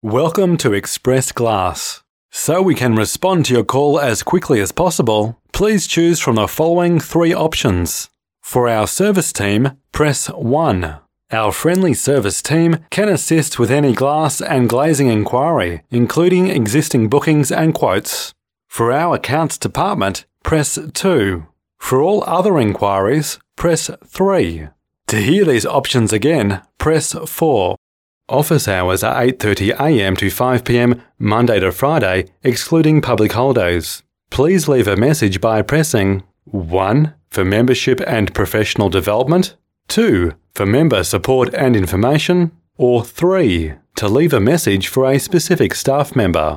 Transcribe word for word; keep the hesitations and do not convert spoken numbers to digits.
Welcome to Express Glass. So we can respond to your call as quickly as possible, please choose from the following three options. For our service team, press one. Our friendly service team can assist with any glass and glazing inquiry, including existing bookings and quotes. For our accounts department, press two. For all other inquiries, press three. To hear these options again, press four. Office hours are eight thirty a m to five p m Monday to Friday, excluding public holidays. Please leave a message by pressing one for membership and professional development, two for member support and information, or three to leave a message for a specific staff member.